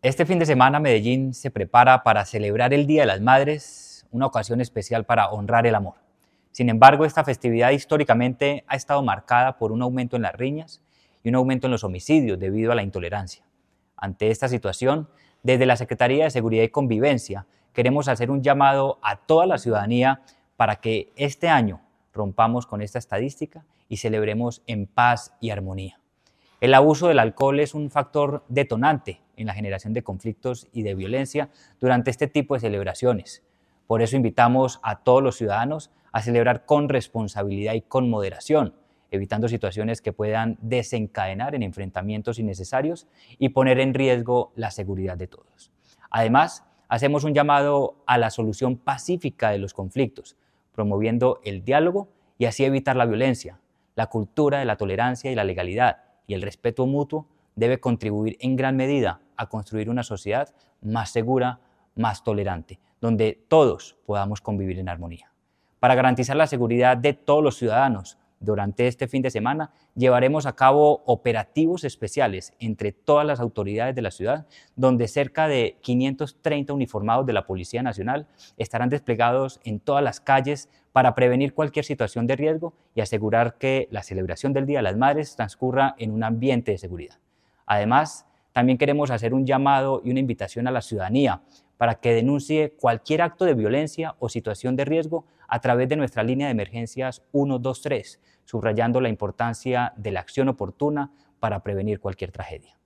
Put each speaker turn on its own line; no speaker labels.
Este fin de semana Medellín se prepara para celebrar el Día de las Madres, una ocasión especial para honrar el amor. Sin embargo, esta festividad históricamente ha estado marcada por un aumento en las riñas y un aumento en los homicidios debido a la intolerancia. Ante esta situación, desde la Secretaría de Seguridad y Convivencia queremos hacer un llamado a toda la ciudadanía para que este año rompamos con esta estadística y celebremos en paz y armonía. El abuso del alcohol es un factor detonante en la generación de conflictos y de violencia durante este tipo de celebraciones. Por eso invitamos a todos los ciudadanos a celebrar con responsabilidad y con moderación, evitando situaciones que puedan desencadenar en enfrentamientos innecesarios y poner en riesgo la seguridad de todos. Además, hacemos un llamado a la solución pacífica de los conflictos, promoviendo el diálogo y así evitar la violencia. La cultura de la tolerancia y la legalidad y el respeto mutuo debe contribuir en gran medida a construir una sociedad más segura, más tolerante, donde todos podamos convivir en armonía. Para garantizar la seguridad de todos los ciudadanos, durante este fin de semana llevaremos a cabo operativos especiales entre todas las autoridades de la ciudad, donde cerca de 530 uniformados de la Policía Nacional estarán desplegados en todas las calles para prevenir cualquier situación de riesgo y asegurar que la celebración del Día de las Madres transcurra en un ambiente de seguridad. Además, también queremos hacer un llamado y una invitación a la ciudadanía para que denuncie cualquier acto de violencia o situación de riesgo a través de nuestra línea de emergencias 123, subrayando la importancia de la acción oportuna para prevenir cualquier tragedia.